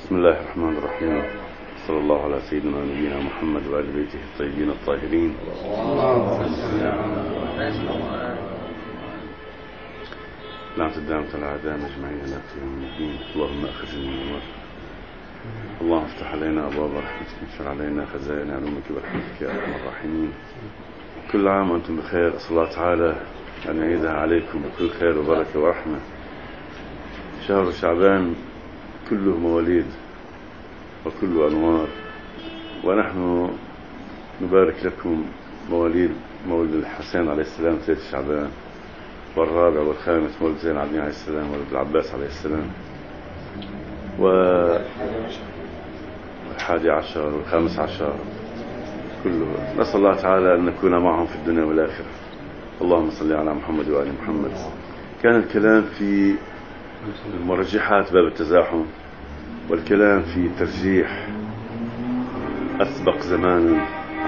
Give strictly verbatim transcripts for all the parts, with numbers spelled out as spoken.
بسم الله الرحمن الرحيم. صلى الله على سيدنا ونبينا محمد وآل بيته الطيبين الطاهرين. لعنة الدامة الأعداء مجمعين لنا في يوم الدين. اللهم أخرجنا من النار. اللهم افتح علينا أبواب رحمتك، انشر علينا خزائن علومك برحمتك يا أرحم الراحمين. كل عام وأنتم بخير. أسأل الله تعالى أن يعيدها عليكم بكل خير وبركة ورحمة. شهر شعبان كله مواليد وكله أنوار، ونحن نبارك لكم مواليد مولد الحسين عليه السلام ثلاثة شعبان، والرابع والخامس مولد زين العابدين عليه السلام، ولد العباس عليه السلام، والحادي عشر والخامس عشر كله. نسأل الله تعالى أن نكون معهم في الدنيا والآخرة. اللهم صل على محمد وآل محمد. كان الكلام في المرجحات باب التزاحم، والكلام في ترجيح أسبق زمانا،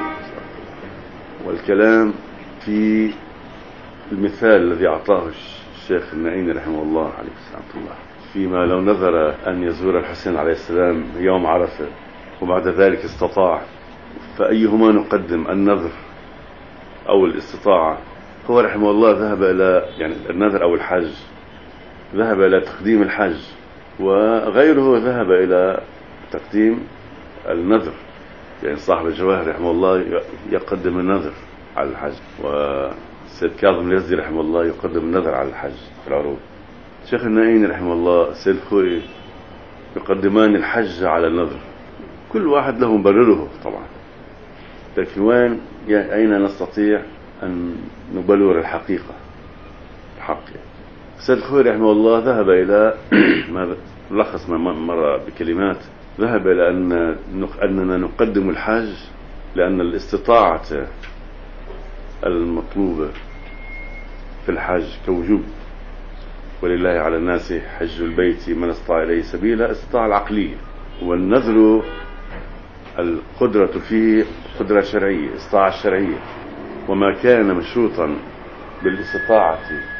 والكلام في المثال الذي أعطاه الشيخ النعيمي رحمه الله عليه رحمة الله فيما لو نذر أن يزور الحسين عليه السلام يوم عرفة وبعد ذلك استطاع، فأيهما نقدم، النذر أو الاستطاعة؟ هو رحمه الله ذهب إلى يعني النذر أو الحج، ذهب إلى تقديم الحج، وغيره ذهب إلى تقديم النذر. يعني صاحب الجواهر رحمه الله يقدم النذر على الحج، وسيد كاظم اليزدي رحمه الله يقدم النذر على الحج في العروض. شيخ النعيمي رحمه الله، سيد خوي يقدمان الحج على النذر. كل واحد له مبرره طبعا، لكن وين أين نستطيع أن نبلور الحقيقة الحق؟ سيد خوي رحمه الله ذهب إلى ما لخص ما مر بكلمات، ذهب إلى أن أننا نقدم الحج لأن الاستطاعة المطلوبة في الحج كوجوب، ولله على الناس حج البيت من استطاع إليه سبيلا، استطاعة العقلية، والنذر القدرة فيه قدرة شرعية، استطاعة شرعية، وما كان مشروطا بالاستطاعة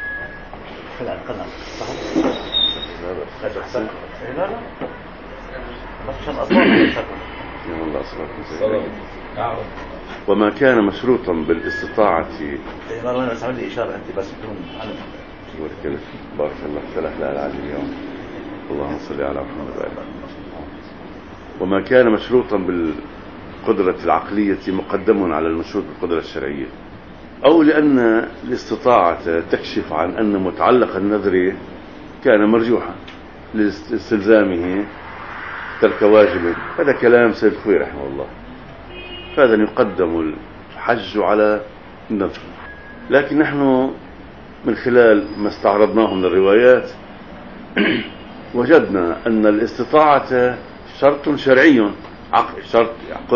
وما كان مشروطا بالاستطاعة. انا سامع لي اشاره انت بس بدون انا بارك الله فيك. لا العالم اليوم. اللهم صل على محمد وآله. وما كان مشروطا بالقدرة العقلية مقدم على المشروط بالقدرة الشرعية، أو لأن الاستطاعة تكشف عن أن متعلق النذر كان مرجوحا لاستلزامه ترك واجب. هذا كلام سيد خوي رحمه الله. فهذا يقدم الحج على النذر. لكن نحن من خلال ما استعرضناه من الروايات وجدنا أن الاستطاعة شرط شرعي. شرط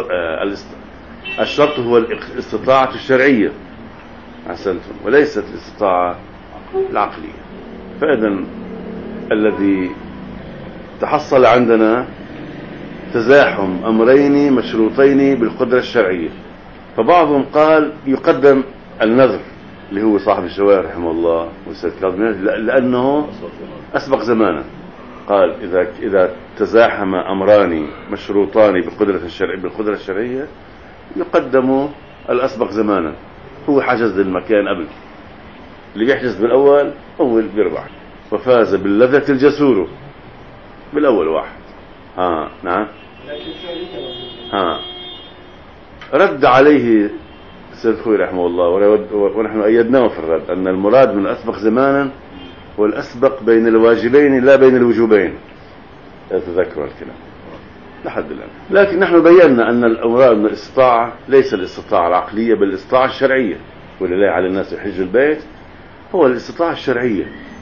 الشرط هو الاستطاعة الشرعية، أحسنتم، وليست الاستطاعة العقلية. فإذا الذي تحصل عندنا تزاحم أمرين مشروطين بالقدرة الشرعية. فبعضهم قال يقدم النذر اللي هو صاحب الجواهر رحمه الله والسيد كاظم لأنه أسبق زمانا. قال إذا إذا تزاحم أمران مشروطان بالقدرة الشرعية بالقدرة الشرعية يقدم الأسبق زمانا. هو حجز المكان قبل، اللي بيحجز بالأول أول بيربح، وفاز باللذة الجسور بالأول واحد. ها نعم. ها رد عليه سيد خوي رحمه الله، ونحن أيدناه في الرد أن المراد من الأسبق زمانا والأسبق بين الواجبين لا بين الوجوبين. أتذكر الكلام لحد الآن. لكن نحن بينا أن المراد من الاستطاعة ليس الاستطاعة العقلية بل الاستطاعة الشرعية، ولله على الناس يحج البيت هو الاستطاعة الشرعية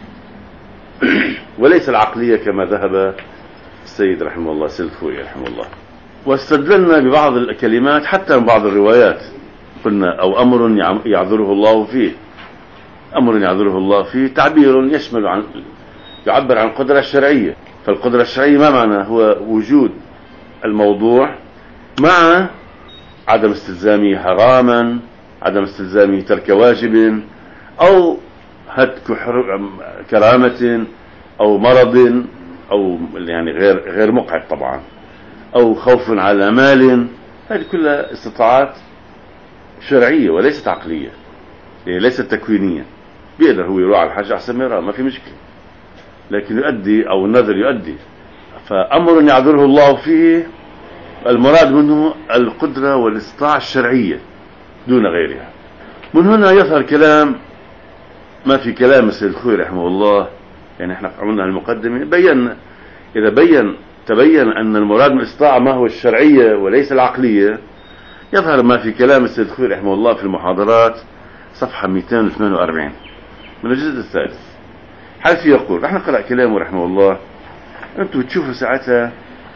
وليس العقلية كما ذهب السيد رحمه الله سيد خوي رحمه الله. واستدللنا ببعض الكلمات حتى من بعض الروايات، قلنا أو أمر يعذره الله فيه. أمر يعذره الله فيه تعبير يشمل عن يعبر عن القدرة الشرعية. فالقدرة الشرعية ما معنى؟ هو وجود الموضوع مع عدم استلزامه حراما، عدم استلزامه ترك واجب، أو هتك كرامة أو مرض أو يعني غير غير مقعد طبعا، أو خوف على مال، هذه كلها استطاعات شرعية وليست عقلية، يعني ليست تكوينية. بيقدر هو يروح على الحج أحسن ما يروح، ما في مشكلة، لكن يؤدي أو النذر يؤدي. فأمر يعذره الله فيه، المراد منه القدرة والاستطاعة الشرعية دون غيرها. من هنا يظهر كلام ما في كلام السيد الخوئي رحمه الله، يعني احنا عملنا المقدمة بينا، إذا بين تبين أن المراد من الاستطاعة ما هو الشرعية وليس العقلية، يظهر ما في كلام السيد الخوئي رحمه الله في المحاضرات صفحة مئتين وثمانية وأربعين من الجزء الثالث، حيث يقول، رح نقرأ كلامه رحمه الله، أنتم تشوفوا ساعتها.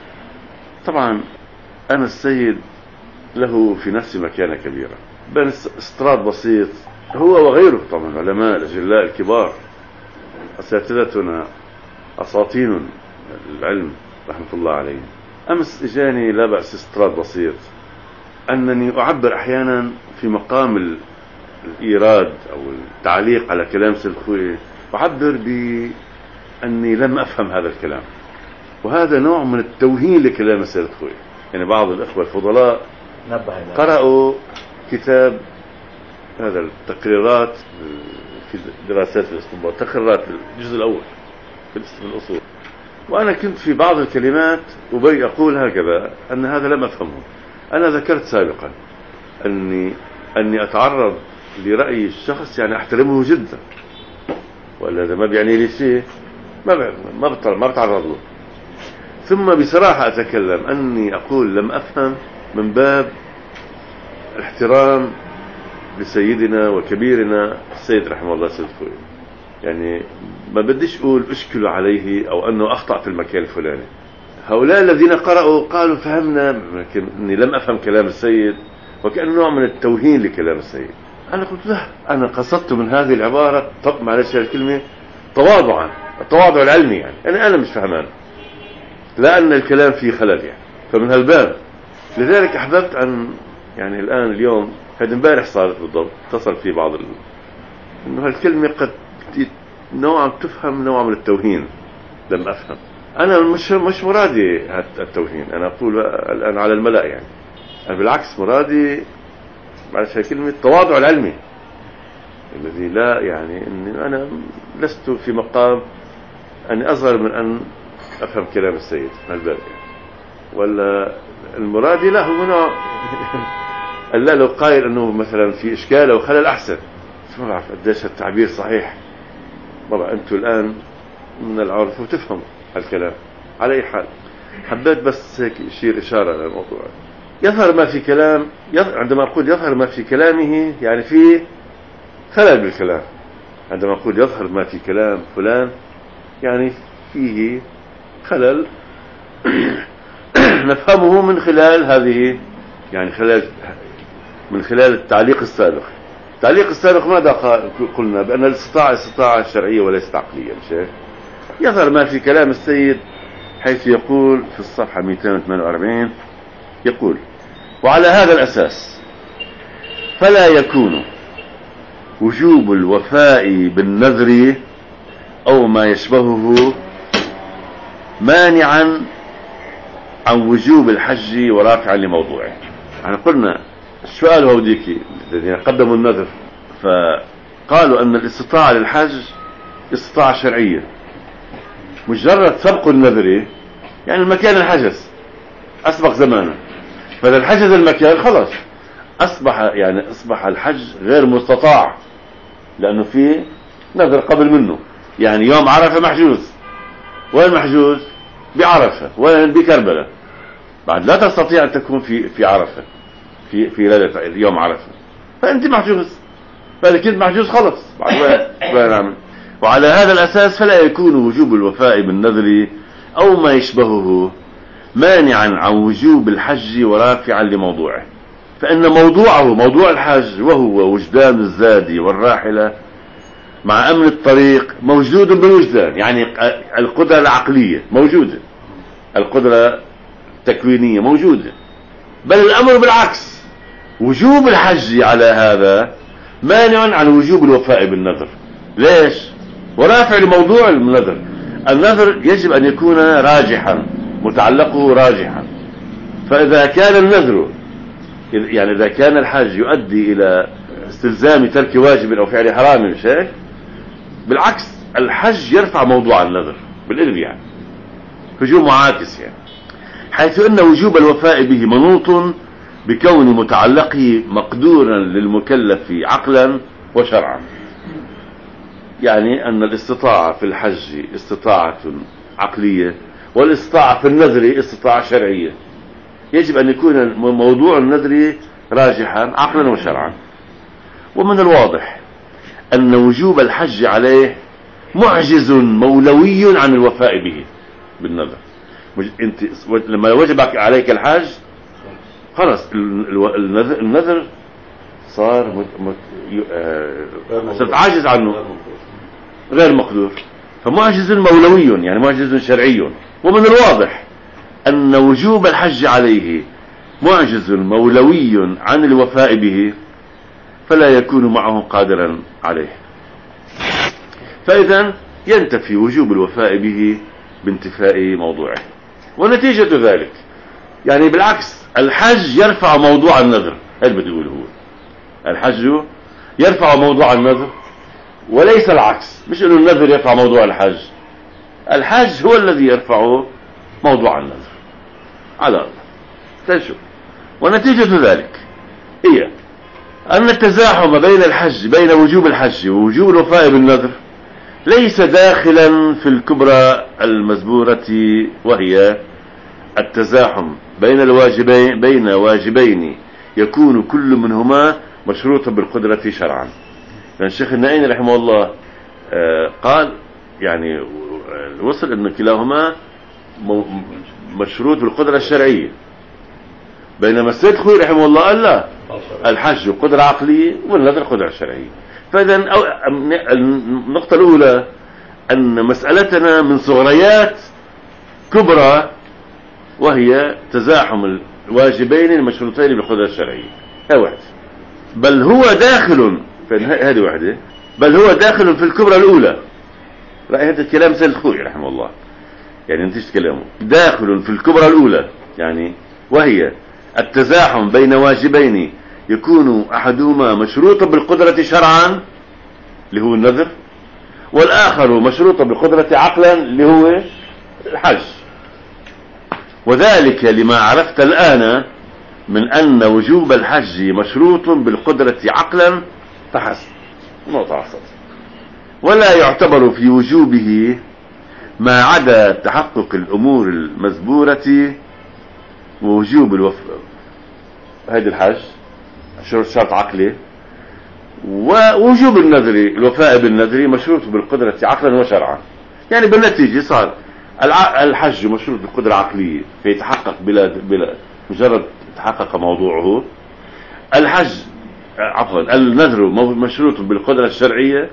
طبعا أنا السيد له في نفسي مكانة كبيرة، بين استطراد بسيط هو وغيره طبعا علماء الأجلاء الكبار أساتذتنا أساطين العلم رحمة الله عليهم. أمس إجاني لا بأس استطراد بسيط أنني أعبر أحيانا في مقام الإيراد أو التعليق على كلام سيد الخوئي، أعبر بأني لم أفهم هذا الكلام، وهذا نوع من التوهين لكلام سيد الخوئي. يعني بعض الأخوة الفضلاء قرأوا كتاب هذا التقريرات في دراسات الاستنباط، تقريرات الجزء الأول في الأصول، وأنا كنت في بعض الكلمات أبي أقول هكذا أن هذا لم أفهمه. أنا ذكرت سابقا أني أني أتعرض لرأي الشخص، يعني أحترمه جدا، ولا هذا ما بيعني لي شيء، ما ما ما بتعرض له. ثم بصراحة أتكلم أني أقول لم أفهم من باب الاحترام لسيدنا وكبيرنا السيد رحمه الله السيد الخوئي. يعني ما بديش أقول أشكل عليه أو أنه أخطأ في المكان الفلاني. هؤلاء الذين قرأوا قالوا فهمنا، لكن أني لم أفهم كلام السيد، وكأنه نوع من التوهين لكلام السيد. أنا قلت لا، أنا قصدت من هذه العبارة، طب معلش الكلمة، تواضعا، التواضع العلمي، يعني أنا أنا مش فهمان، لأن الكلام فيه خلل يعني، فمن هالباب. لذلك أحببت أن يعني الآن اليوم، هذا امبارح صارت بالضبط، اتصل في بعض ال... إنه هالكلمة قد نوعا تفهم نوع من التوهين. لم أفهم، أنا مش مش مرادي التوهين، أنا أقول الآن على الملأ، يعني أنا بالعكس مرادي معلش هالكلمة التواضع العلمي الذي لا يعني إني أنا لست في مقام أني أصغر من أن أفهم كلام السيد من الباب يعني. ولا المرادي لا هو نوع ألا لو قايل أنه مثلا في إشكال أو خلل أحسن، ما بعرف قديش التعبير صحيح. طبعا أنتم الآن من العرف وتفهم هالكلام. على أي حال حبيت بس هيك أشير إشارة على الموضوع. يظهر ما في كلام، عندما أقول يظهر ما في كلامه يعني في خلل بالكلام. عندما أقول يظهر ما في كلام فلان يعني فيه خلل نفهمه من خلال هذه، يعني خلال من خلال التعليق السابق. التعليق السابق ماذا قلنا؟ بأن الاستطاعة استطاعة شرعية وليست عقلية. مش يظهر ما في كلام السيد حيث يقول في الصفحة مئتين وثمانية وأربعين، يقول: وعلى هذا الأساس فلا يكون وجوب الوفاء بالنذر أو ما يشبهه مانعا عن وجوب الحج ورافعا لموضوعه. يعني قلنا السؤال هو ديكي الذين قدموا النذر فقالوا أن الاستطاعة للحج استطاعة شرعية، مجرد سبق النذر يعني المكان الحجز أسبق زمانه، فإذا الحجز المكان خلاص أصبح يعني أصبح الحج غير مستطاع لأنه في نذر قبل منه. يعني يوم عرفة محجوز، وين محجوز؟ بعرفة. وين؟ بكربلاء. بعد لا تستطيع أن تكون في في عرفة في في ليلة يوم عرفة، فأنت محجوز، فإذا كنت محجوز خلص بعد وين نعمل. وعلى هذا الأساس فلا يكون وجوب الوفاء بالنذر أو ما يشبهه مانعا عن وجوب الحج ورافعا لموضوعه، فإن موضوعه موضوع الحج وهو وجدان الزاد والراحلة مع أمن الطريق موجود بالوجدان. يعني القدرة العقلية موجودة، القدرة التكوينية موجودة، بل الأمر بالعكس، وجوب الحج على هذا مانع عن وجوب الوفاء بالنذر. ليش؟ ورافع لموضوع النذر. النذر يجب أن يكون راجحا، متعلقه راجحا. فإذا كان النذر، يعني إذا كان الحج يؤدي إلى استلزام ترك واجب أو فعل حرام شيء، بالعكس الحج يرفع موضوع النذر بالإذن، يعني هجوم معاكس، يعني حيث أن وجوب الوفاء به منوط بكون متعلقه مقدورا للمكلف عقلا وشرعا. يعني أن الاستطاعة في الحج استطاعة عقلية، والاستطاعة في النذر استطاعة شرعية. يجب أن يكون موضوع النذر راجحا عقلا وشرعا. ومن الواضح أن وجوب الحج عليه معجز مولوي عن الوفاء به بالنذر. انت لما وجب عليك الحج خلاص النذر, النذر صار مت... مت... صرت عاجز عنه، غير مقدور. فمعجز مولوي يعني معجز شرعي. ومن الواضح أن وجوب الحج عليه معجز مولوي عن الوفاء به، فلا يكون معه قادرا عليه. فإذا ينتفي وجوب الوفاء به بانتفاء موضوعه. ونتيجة ذلك يعني بالعكس الحج يرفع موضوع النذر. هل بده يقول هو الحج يرفع موضوع النذر وليس العكس؟ مش انه النذر يرفع موضوع الحج، الحج هو الذي يرفع موضوع النذر على الله. تشوف. ونتيجة ذلك هي أن التزاحم بين الحج بين وجوب الحج ووجوب الوفاء بالنذر ليس داخلا في الكبرى المزبورة، وهي التزاحم بين الواجبين بين واجبين يكون كل منهما مشروطا بالقدرة شرعا. يعني الشيخ النائين رحمه الله قال يعني وصل أن كلاهما مشروط بالقدرة الشرعية، بينما السيد خوي رحمه الله قال لا، الحج قدرة عقلية والنذر قدرة شرعية. فإذا النقطة الأولى أن مسألتنا من صغريات كبرى، وهي تزاحم الواجبين المشروطين بالقدرة الشرعية. هذه واحدة. بل هو داخل هذه واحدة بل هو داخل في الكبرى الأولى. رأي هذا الكلام سيد الخوي رحمه الله، يعني انتش كلامه داخل في الكبرى الأولى، يعني وهي التزاحم بين واجبين يكون أحدهما مشروطا بالقدرة شرعا اللي هو النذر، والآخر مشروطا بالقدرة عقلا اللي هو الحج. وذلك لما عرفت الآن من أن وجوب الحج مشروط بالقدرة عقلا فحسب. نقطة عصر. ولا يعتبر في وجوبه ما عدا تحقق الأمور المزبورة ووجوب الوفاء هذا الحج شرط عقلي، ووجوب النذر الوفاء بالنذر مشروط بالقدرة عقلا وشرعا. يعني بالنتيجة صار الحج مشروط بالقدرة عقلية فيتحقق بلا بلا مجرد تحقق موضوعه. الحج عفوا النذر مشروط بالقدرة الشرعية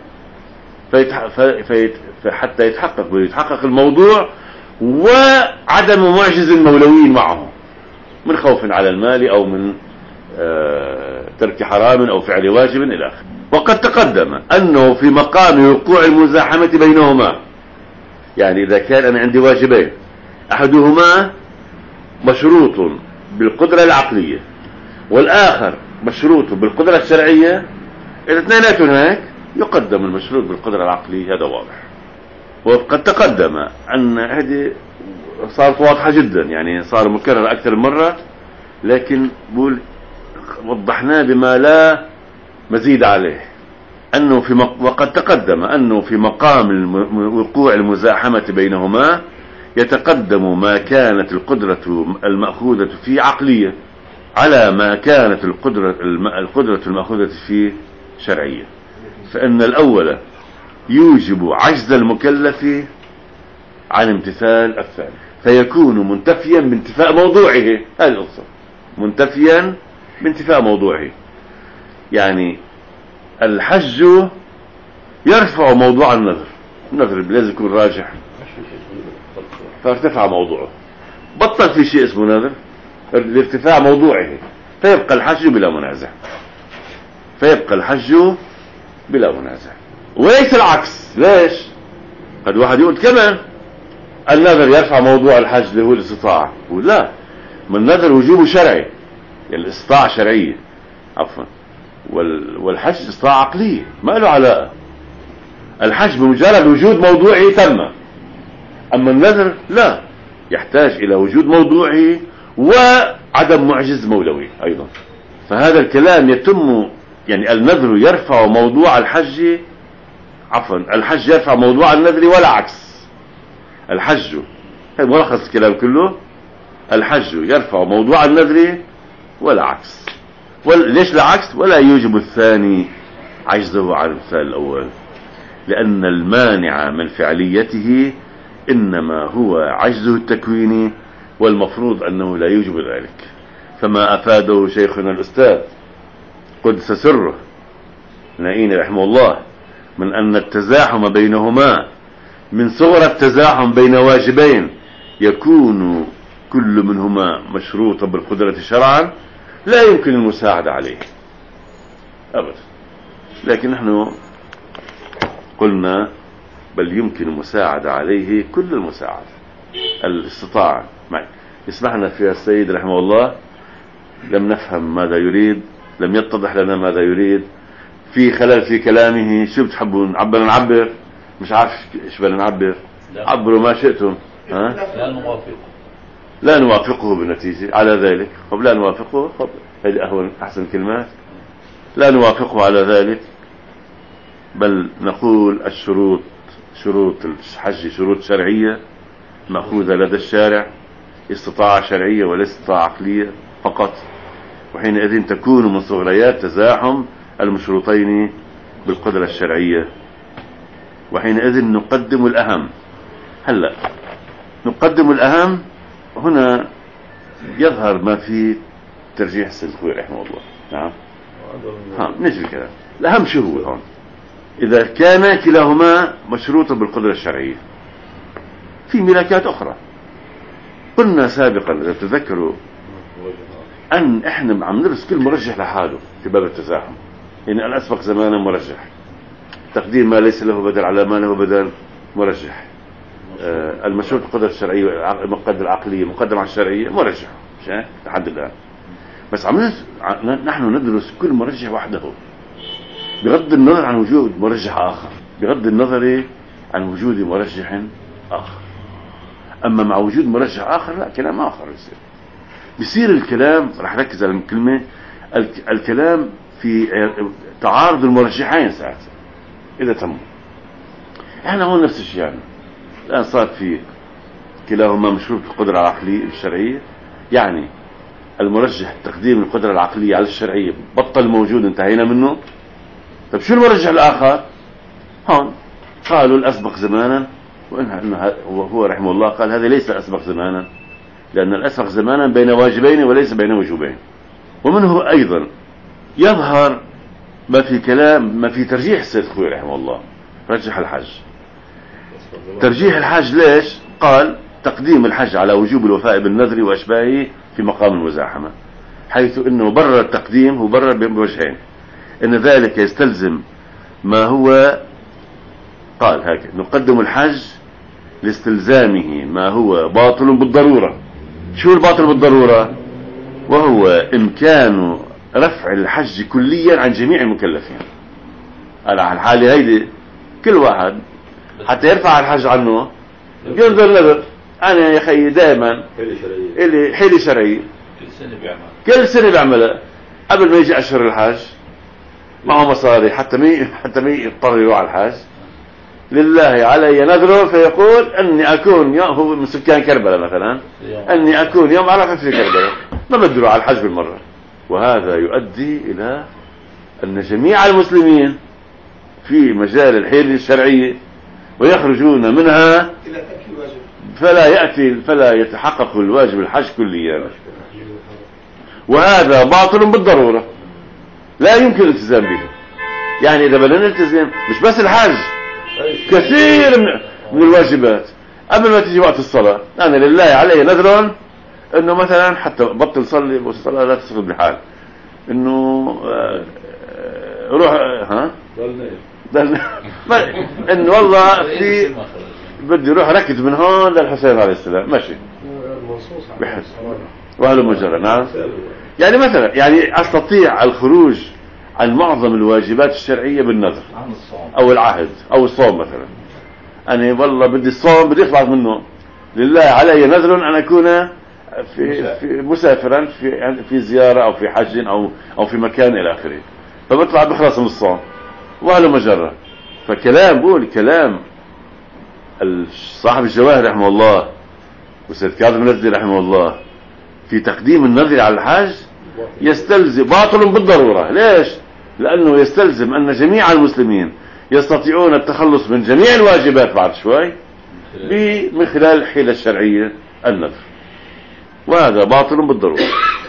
فحتى يتحقق ويتحقق الموضوع، وعدم معجز مولوي معه من خوف على المال أو من ترك حرام أو فعل واجب إلى آخره. وقد تقدم أنه في مقام وقوع المزاحمة بينهما، يعني إذا كان أنا عندي واجبين أحدهما مشروط بالقدرة العقلية والآخر مشروط بالقدرة الشرعية، الاثنين هناك يقدم المشروط بالقدرة العقلية. هذا واضح. وقد تقدم أن هذه صارت واضحة جدا، يعني صار مكرر أكثر من مرة، لكن بقول وضحناه بما لا مزيد عليه. أنه في مق... وقد تقدم أنه في مقام الم... وقوع المزاحمة بينهما يتقدم ما كانت القدرة المأخوذة فيه عقلية على ما كانت القدرة الم... القدرة المأخوذة فيه شرعية. فإن الأول يوجب عجز المكلف عن امتثال الثاني، فيكون منتفيا بانتفاء موضوعه. هذه القصة منتفيا بانتفاء موضوعه. يعني الحج يرفع موضوع النذر، النذر لازم يكون راجح فارتفع موضوعه، بطل في شيء اسمه نذر لارتفاع موضوعه، فيبقى الحج بلا منازع فيبقى الحج بلا منازع وليس العكس. ليش؟ قد واحد يقول كمان النذر يرفع موضوع الحج اللي هو الاستطاعة؟ ولا من النذر وجوبه شرعي، يعني الاستطاعة شرعية عفوا، والحج استطاعة عقلية ما له علاقة. الحج بمجرد وجود موضوعه تم، أما النذر لا، يحتاج إلى وجود موضوعه وعدم معجز مولوي أيضا. فهذا الكلام يتم، يعني النذر يرفع موضوع الحج، عفوا الحج يرفع موضوع النذر ولا عكس. الحج، هذا ملخص الكلام كله، الحج يرفع موضوع النذر ولا عكس. ليش لا عكس؟ ولا يوجب الثاني عجزه عن المثال الأول، لأن المانع من فعليته إنما هو عجزه التكويني، والمفروض أنه لا يوجب ذلك. فما أفاده شيخنا الأستاذ قدس سره نائين رحمه الله من أن التزاحم بينهما من صغر التزاحم بين واجبين يكون كل منهما مشروطا بالقدرة شرعا لا يمكن المساعدة عليه أبدا. لكن نحن قلنا بل يمكن المساعدة عليه كل المساعدة. الاستطاعة يسمحنا فيها السيد رحمه الله، لم نفهم ماذا يريد، لم يتضح لنا ماذا يريد، في خلل في كلامه. شو بتحبون نعبر؟ نعبر مش عارف ايش بدنا نعبر، عبروا ما شئتم. ها؟ لا نوافقه لا نوافقه بالنتيجة على ذلك. طب لا نوافقه، طب هذه أهون أحسن كلمات. لا نوافقه على ذلك، بل نقول الشروط، شروط الحج شروط شرعية مأخوذة لدى الشارع، استطاعة شرعية وليس استطاعة عقلية فقط. وحينئذ تكون من صغريات تزاحم المشروطين بالقدرة الشرعية، وحينئذ نقدم الأهم. هلأ نقدم الأهم، هنا يظهر ما في ترجيح السيد الخوي رحمه الله. نعم، ها نجي الكلام. الأهم شو هو هون؟ إذا كان كلاهما مشروطا بالقدرة الشرعية، في ملاكات أخرى. قلنا سابقا إذا تذكروا أن إحنا عم ندرس كل مرجح لحاله في باب التزاحم. يعني الأسبق زمانا مرجح، تقديم ما ليس له بدل على ما له بدل مرجح، آه المشروط بالقدرة الشرعية المقدر العقلية مقدم على الشرعية مرجح، مش هيك لحد الآن. بس عم نحن ندرس كل مرجح وحده بغض النظر عن وجود مرجح آخر، بغض النظر عن وجود مرجح آخر. أما مع وجود مرجح آخر لا، كلام آخر يصير. بيصير الكلام، راح ركز على الكلمة، الكلام في تعارض المرجحين ساعتها إذا تم. احنا هون نفس الشيء يعني. الآن صار في كلاهما مشروط بالقدرة العقلية الشرعية، يعني المرجح تقديم القدرة العقلية على الشرعية بطل موجود، انتهينا منه. طب شو المرجح الآخر؟ هون قالوا الأسبق زمانا، وهو رحمه الله قال هذا ليس الأسبق زمانا، لأن الأسبق زمانا بين واجبين وليس بين وجوبين. ومنه أيضا يظهر ما في كلام، ما في ترجيح السيد الخوي رحمه الله، رجح الحج. ترجيح الحج ليش؟ قال تقديم الحج على وجوب الوفاء بالنذر وأشباهه في مقام المزاحمة، حيث أنه برر التقديم هو برر بوجهين، أن ذلك يستلزم ما هو، قال هكذا نقدم الحج لاستلزامه ما هو باطل بالضرورة. شو الباطل بالضرورة؟ وهو إمكان رفع الحج كليا عن جميع المكلفين. على الحالة هيدي كل واحد حتى يرفع الحج عنه ينظر نظر، أنا يا خيي دائما إلي حيلة شرعية كل سنة بيعمل كل سنة بيعملها قبل ما يجي أشهر الحج، معه مصاري حتى مي حتى مي يضطر يروح على الحج. لله علي نذره فيقول أني أكون يوم، هو من سكان كربلاء مثلا، أني أكون يوم عرفة في كربلاء، ما بده يروح على الحج بالمرة. وهذا يؤدي إلى أن جميع المسلمين في مجال الحيلة الشرعية ويخرجون منها، فلا يأتي فلا يتحقق الواجب الحج كليا. وهذا باطل بالضرورة لا يمكن الالتزام به. يعني إذا بدنا نلتزم مش بس الحج، كثير من, من الواجبات قبل ما تيجي وقت الصلاة، أنا لله علي نذر إنه مثلا حتى بطل صلي والصلاة لا تصل بحال، إنه روح ها ضلنا إنه والله في بدي اروح ركض من هون للحسين عليه السلام ماشي بحس وهل مجرد. نعم يعني مثلا يعني استطيع الخروج عن معظم الواجبات الشرعية بالنذر او العهد او الصوم مثلا. انا والله بدي الصوم بدي اخلص منه، لله علي نذر ان اكون في, في مسافرا في في زيارة او في حج او او في مكان الى اخره، فبطلع بخلص من الصوم وهل مجرد. فكلام بقول كلام صاحب الجواهر رحمه الله وسيد كاظم النجدي رحمه الله في تقديم النذر على الحاج يستلزم باطل بالضرورة. ليش؟ لأنه يستلزم أن جميع المسلمين يستطيعون التخلص من جميع الواجبات بعد شوي من خلال الحيلة الشرعية النذر، وهذا باطل بالضرورة.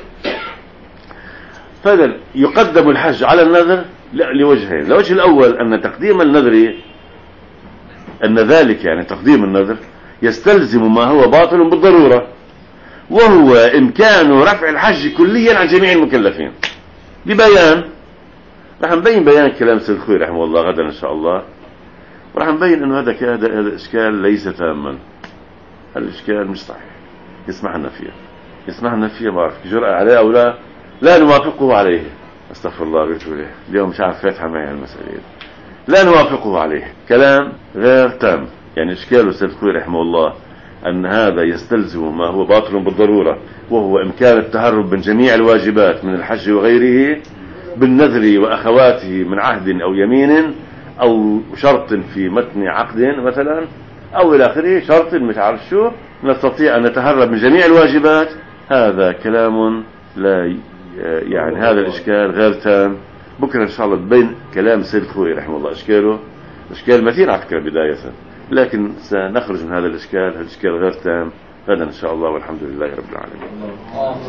فإذا يقدم الحج على النذر لوجهين. الوجه الأول أن تقديم النذر أن ذلك يعني تقديم النذر يستلزم ما هو باطل بالضرورة، وهو إمكان رفع الحج كليا عن جميع المكلفين ببيان. رح نبين بيان كلام سيد الخوي رحمه الله غدا إن شاء الله، ورح نبين أنه هذا هذا الإشكال ليس تاما، الإشكال مش صحيح. يسمحنا فيه يسمحنا فيه ما أعرف جرأة عليه أو لا لا نوافقه عليه. استغفر الله ويتوب إليه. اليوم مش عارف فاتحة معي المسألة، لا نوافقه عليه. كلام غير تام. يعني إشكاله سيد الخوي رحمه الله أن هذا يستلزم ما هو باطل بالضرورة، وهو إمكان التهرب من جميع الواجبات من الحج وغيره بالنذر وأخواته من عهد أو يمين أو شرط في متن عقد مثلا أو إلى آخره، شرط مش عارف شو، نستطيع أن نتهرب من جميع الواجبات. هذا كلام لا يعني هذا الإشكال غير تام. بكرة إن شاء الله بين كلام سيد الخوي رحمه الله إشكاله إشكال مثير على فكرة بداية، لكن سنخرج من هذا الإشكال. هذا الإشكال غير تام غدا إن شاء الله، والحمد لله رب العالمين.